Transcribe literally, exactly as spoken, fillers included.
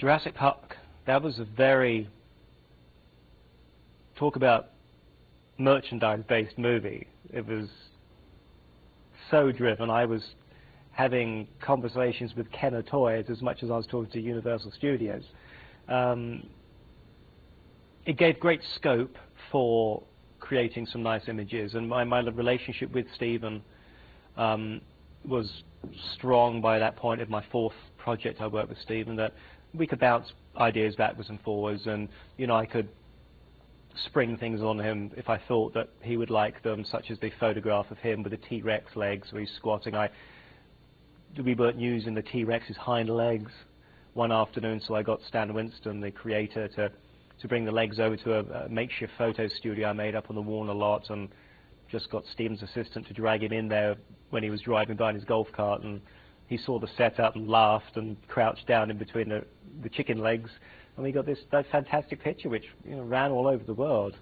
Jurassic Park, that was a very, talk about merchandise-based movie. It was so driven. I was having conversations with Kenner Toys as much as I was talking to Universal Studios. Um, it gave great scope for creating some nice images, and my, my relationship with Steven um, was strong by that point. Of my fourth project I worked with Steven, that we could bounce ideas backwards and forwards, and you know, I could spring things on him if I thought that he would like them, such as the photograph of him with the T-Rex legs where he's squatting. I, we weren't using the T-Rex's hind legs one afternoon, so I got Stan Winston, the creator, to to bring the legs over to a, a makeshift photo studio I made up on the Warner lot, and just got Steven's assistant to drag him in there when he was driving by in his golf cart, and he saw the setup and laughed and crouched down in between the, the chicken legs, and we got this that fantastic picture which, you know, ran all over the world.